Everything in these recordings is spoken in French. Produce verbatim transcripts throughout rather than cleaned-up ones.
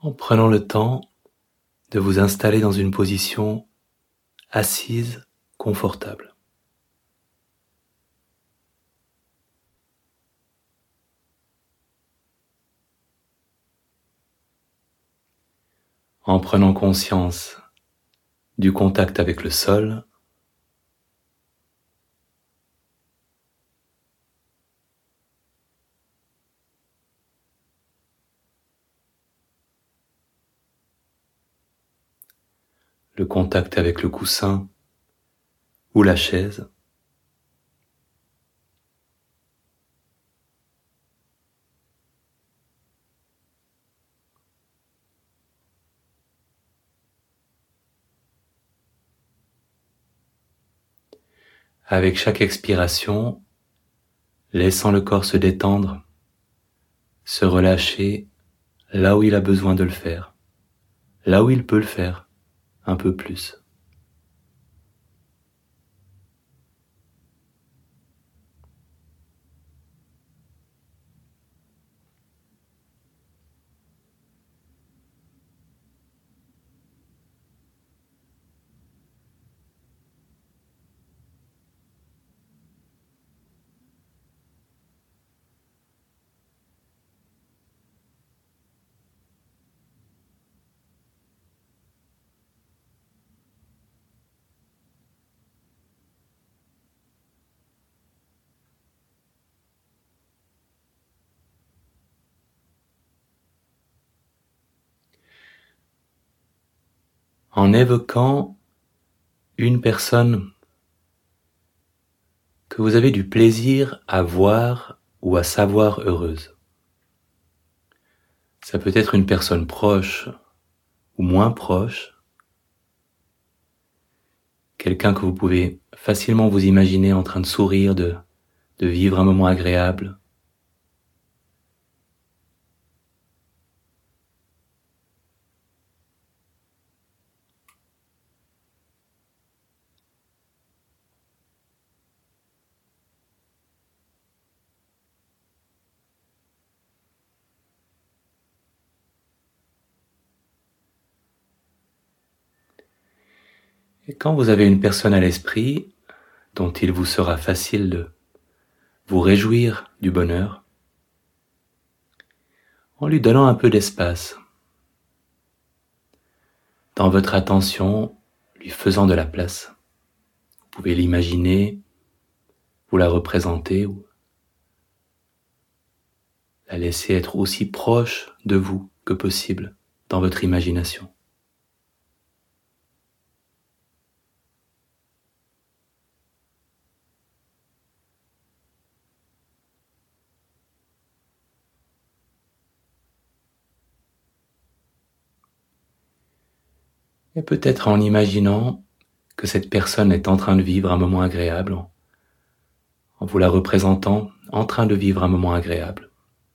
en prenant le temps de vous installer dans une position assise, confortable. En prenant conscience du contact avec le sol, le contact avec le coussin ou la chaise, avec chaque expiration, laissant le corps se détendre, se relâcher là où il a besoin de le faire, là où il peut le faire un peu plus. En évoquant une personne que vous avez du plaisir à voir ou à savoir heureuse. Ça peut être une personne proche ou moins proche, quelqu'un que vous pouvez facilement vous imaginer en train de sourire, de, de vivre un moment agréable. Et quand vous avez une personne à l'esprit dont il vous sera facile de vous réjouir du bonheur, en lui donnant un peu d'espace, dans votre attention, lui faisant de la place. Vous pouvez l'imaginer, vous la représenter ou la laisser être aussi proche de vous que possible dans votre imagination. Et peut-être en imaginant que cette personne est en train de vivre un moment agréable, en, en vous la représentant en train de vivre un moment agréable.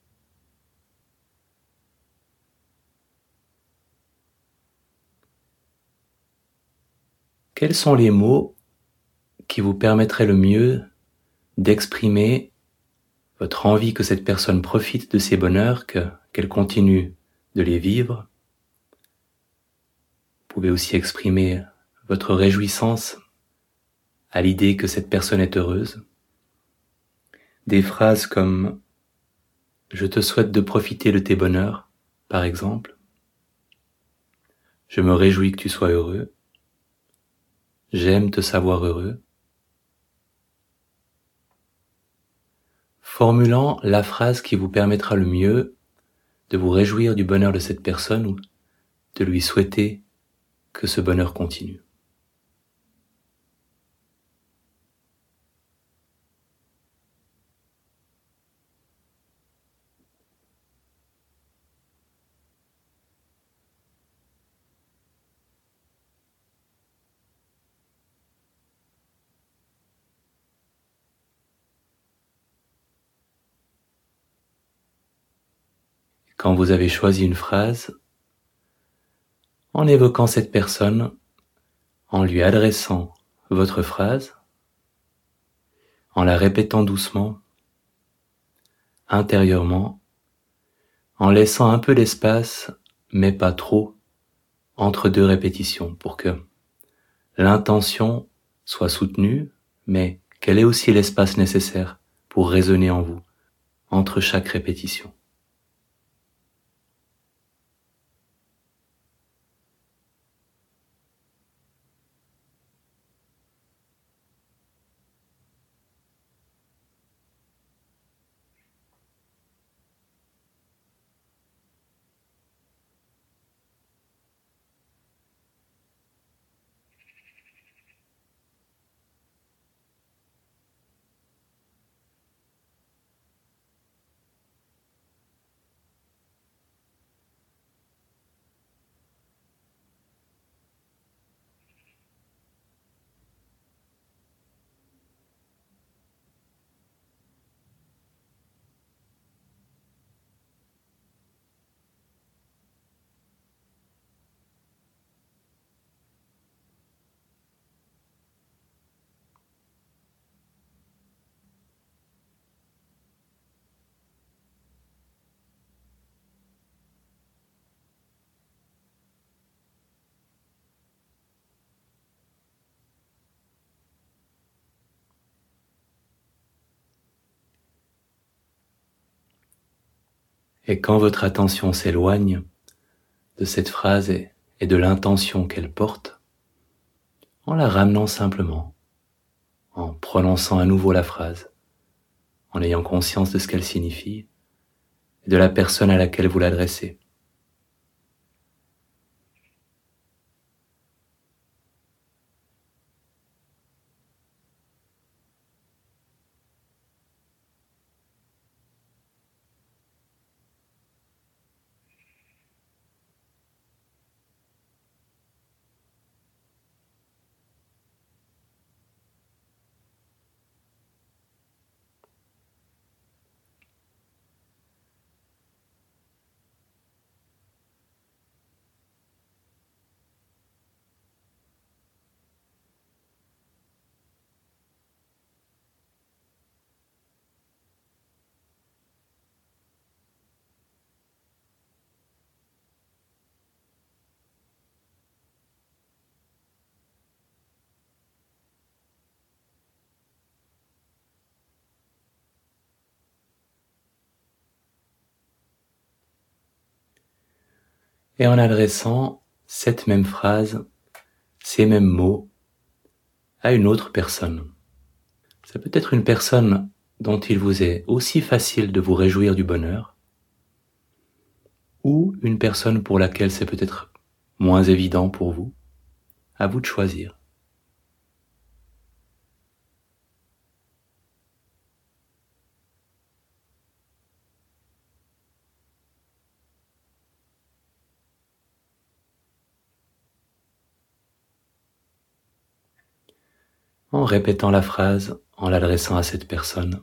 Quels sont les mots qui vous permettraient le mieux d'exprimer votre envie que cette personne profite de ses bonheurs, que, qu'elle continue de les vivre? Vous pouvez aussi exprimer votre réjouissance à l'idée que cette personne est heureuse. Des phrases comme « Je te souhaite de profiter de tes bonheurs », par exemple. « Je me réjouis que tu sois heureux ». « J'aime te savoir heureux ». Formulant la phrase qui vous permettra le mieux de vous réjouir du bonheur de cette personne ou de lui souhaiter que ce bonheur continue. Quand vous avez choisi une phrase, en évoquant cette personne, en lui adressant votre phrase, en la répétant doucement, intérieurement, en laissant un peu d'espace mais pas trop, entre deux répétitions, pour que l'intention soit soutenue, mais qu'elle ait aussi l'espace nécessaire pour résonner en vous, entre chaque répétition. Et quand votre attention s'éloigne de cette phrase et, et de l'intention qu'elle porte, en la ramenant simplement, en prononçant à nouveau la phrase, en ayant conscience de ce qu'elle signifie et de la personne à laquelle vous l'adressez. Et en adressant cette même phrase, ces mêmes mots, à une autre personne. Ça peut être une personne dont il vous est aussi facile de vous réjouir du bonheur, ou une personne pour laquelle c'est peut-être moins évident pour vous. À vous de choisir. En répétant la phrase, en l'adressant à cette personne.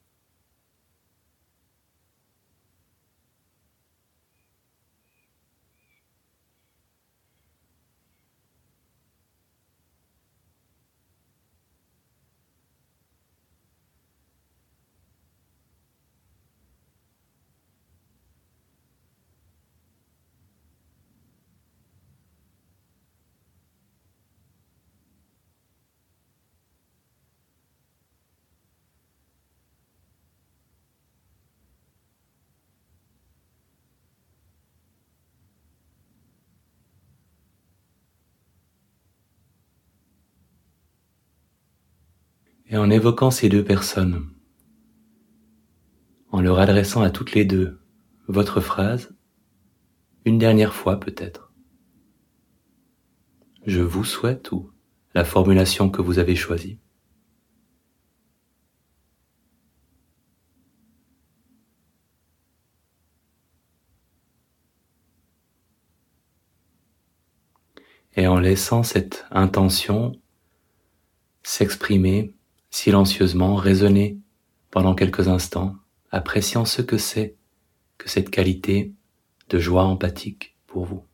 Et en évoquant ces deux personnes, en leur adressant à toutes les deux votre phrase, une dernière fois peut-être. Je vous souhaite ou la formulation que vous avez choisie. Et en laissant cette intention s'exprimer silencieusement, résonner pendant quelques instants, appréciant ce que c'est que cette qualité de joie empathique pour vous.